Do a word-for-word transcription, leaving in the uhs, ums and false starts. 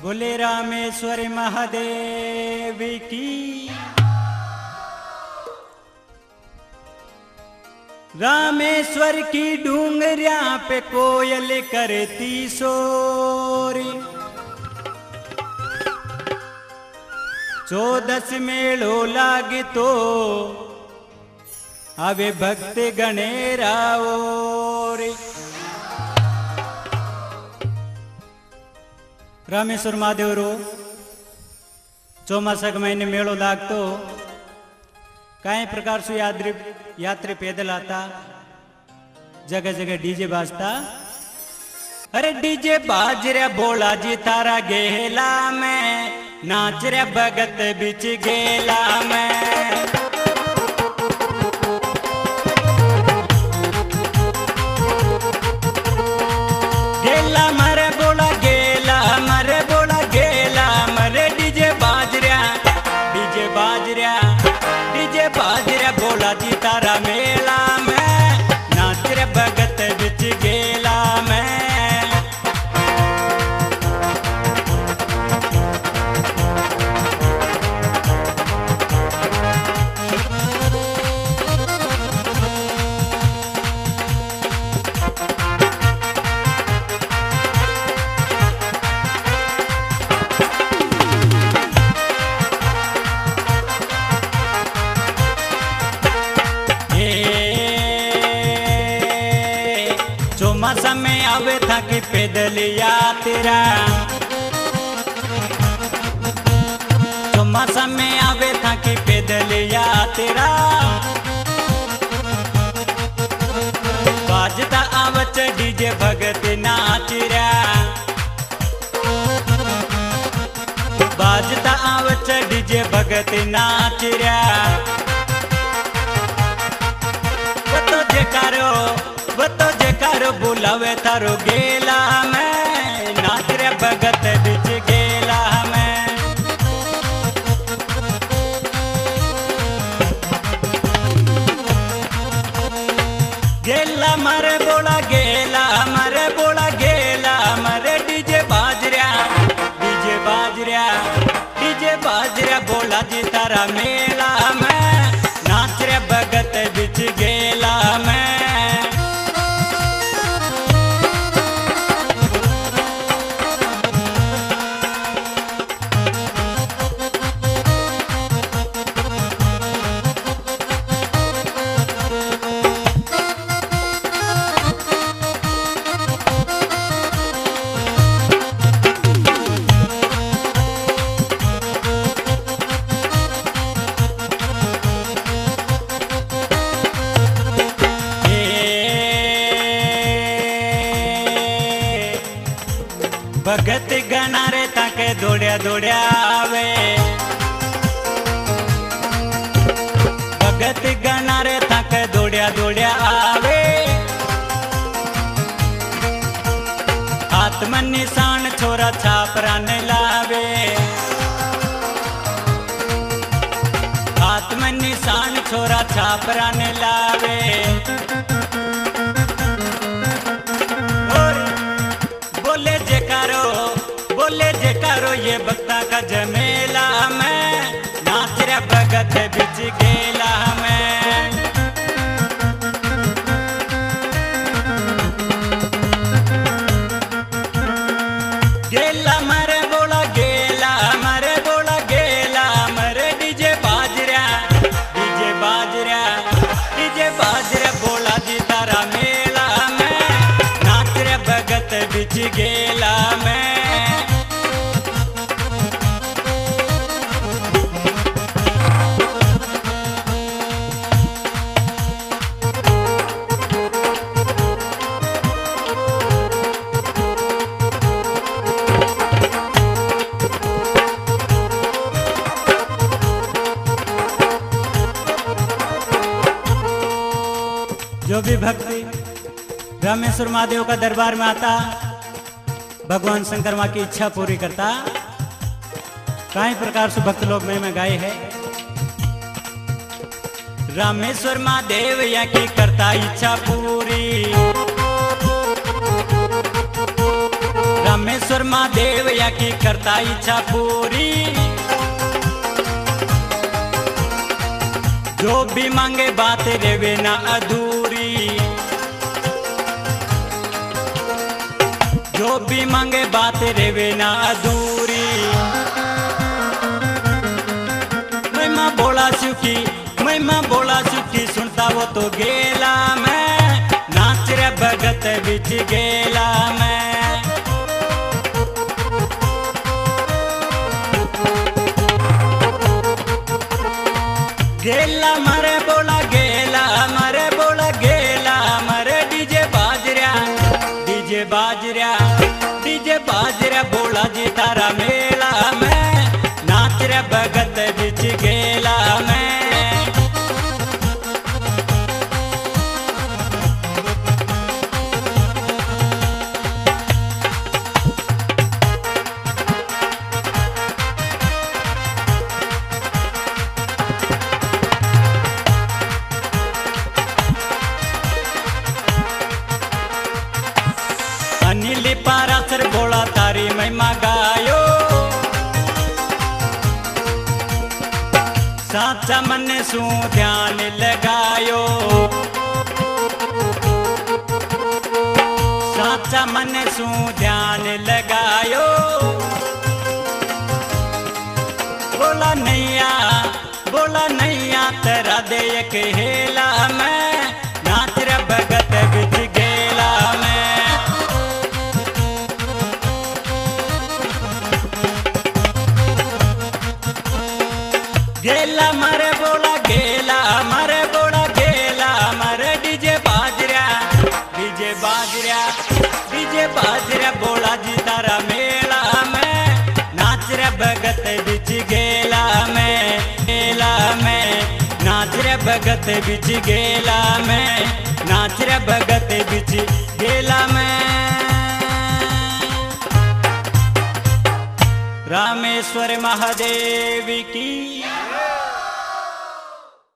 बोले रामेश्वर महादेव की। रामेश्वर की डूंगरिया पे कोयल करती सोरी, चौदस मेलो लागे तो अवे भक्त गणेरा ओरे। रामेश्वर महादेव रो चौमासा महीने मेलो लागतो, कई प्रकार से यात्री यात्री पैदल आता, जगह जगह डीजे बाजता। अरे डीजे बाज रे भोला जी तारा गेला में, नाच रे भगत बिच गेला में। गेला मरे बोला गेला मरे बोला गेला मरे, डीजे बाज रहा डीजे बाज रहा डीजे बाज रहा भोला जी तारा मेला में, नाच रे भगत बिच गेला में। चौमासा में आवे था कि पैदल यात्रा, चौमासा में आवे था कि पैदल यात्रा। बाजता आवच डीजे भगत नाच रहा, बाजता आवच डीजे भगत नाच रहा। बतो जयकारो बतो जयकारो बुलावे थारो गेला में, नाच रे भगत बिच गेला में। गेला मरे बोला गेला मरे बोला गेला मरे, डीजे बाज रहा डीजे बाज रहा डीजे बाज रहा भोला जी तारा मेला में, नाच रे भगत बिच गेला में। भगत गनारे ताके दौड़िया दौड़िया आवे, भगत गनारे ताके दौड़िया दौड़िया आवे। आत्म निशान छोरा छापरा ने लावे, आत्म निशान छोरा छापरा ने लावे। बोले जयकारो बोले जयकारो ये भक्ता का जमेला में, नाच रे भगत बिच गेला में। गेला मरे बोला गेला मरे बोला गेला मरे, डीजे बाज रहा डीजे बाज रहा डीजे बाज रहा भोला जी तारा मेला में, नाच रे भगत बिच गेला में। जो भी भक्ति रामेश्वर महादेव का दरबार में आता, भगवान शंकर माँ की इच्छा पूरी करता। कई प्रकार से भक्त लोग में, में गाए है। रामेश्वर महादेव या की करता इच्छा पूरी, रामेश्वर महादेव या की करता इच्छा पूरी, जो भी मांगे बात रेवे ना अधूरी, जो भी मांगे बात रेवे ना अधूरी। महिमा बोला सुखी, महिमा बोला सुखी, सुनता वो तो गेला मैं, नाच रे भगत बिच गेला मैं। गेला मरे बोला गेला मरे बोला गेला मरे, डीजे बाज रहा डीजे बाज रहा डीजे बाज रहा, बोला जी तारा मेला में, नाच रे भगत बिच गेला मैं। अनिल पारासर बोला तारी महिमा गायो, साचा मन सू ध्यान लगायो, साचा मन सू ध्यान लगायो। बोला नैया बोला नैया तेरा दे एक हेला मैं, नाच रे भगत बिच गेला मैं। गेला मरे बोला गेला मरे बोला गेला मरे, डीजे बाज रहा डीजे बाज रहा डीजे बाज रहा, बोला जी तारा मेला में, नाच रे भगत बिच गेला में गेला में, नाच रे भगत बिच गेला में, नाच रे भगत बिच गेला में। रामेश्वर महादेव की